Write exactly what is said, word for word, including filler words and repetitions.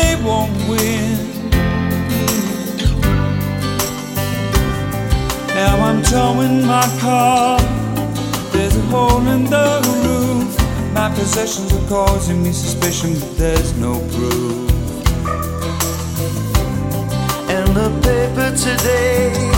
they won't win. Now I'm towing my car, there's a hole in the roof. My possessions are causing me suspicion, but there's no proof. In the paper today,